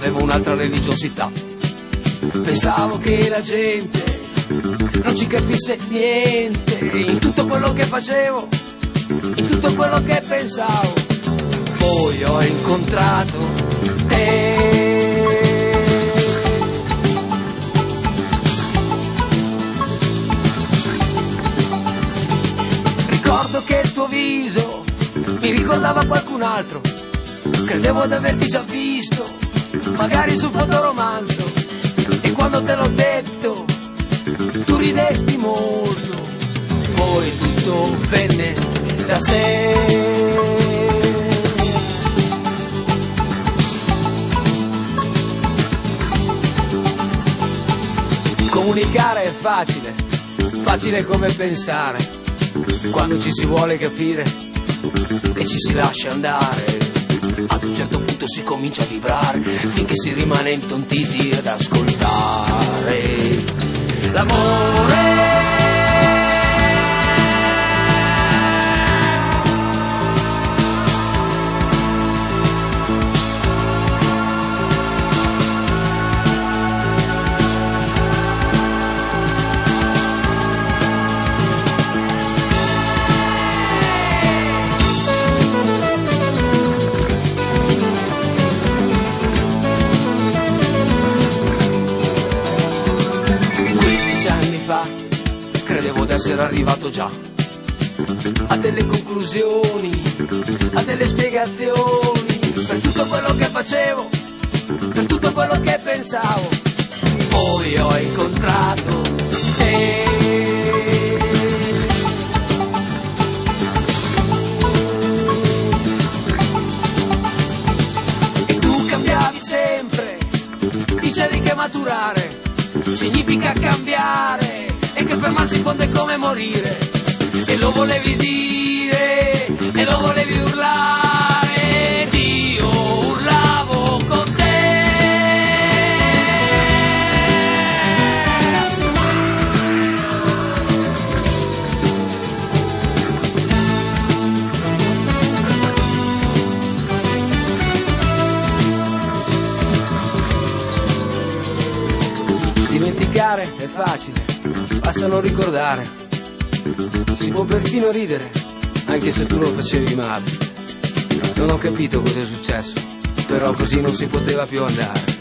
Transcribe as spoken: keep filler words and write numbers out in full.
avevo un'altra religiosità. Pensavo che la gente non ci capisse niente in tutto quello che facevo, in tutto quello che pensavo. Poi ho incontrato te. Ricordo che il tuo viso mi ricordava qualcun altro. Credevo di averti già visto, magari sul fotoromanzo. E quando te l'ho detto, tu ridesti molto. Poi tutto venne da sé. Comunicare è facile, facile come pensare, quando ci si vuole capire e ci si lascia andare. Ad un certo punto si comincia a vibrare finché si rimane intontiti ad ascoltare l'amore. Credevo d'essere arrivato già a delle conclusioni, a delle spiegazioni per tutto quello che facevo, per tutto quello che pensavo. Poi ho incontrato te. E tu cambiavi sempre, dicevi che maturare significa cambiare e che fermarsi in fondo è come morire. E lo volevi dire, e lo volevi urlare, ed io urlavo con te. Dimenticare è facile, basta non ricordare. Si può perfino ridere, anche se tu lo facevi male. Non ho capito cosa è successo, però così non si poteva più andare.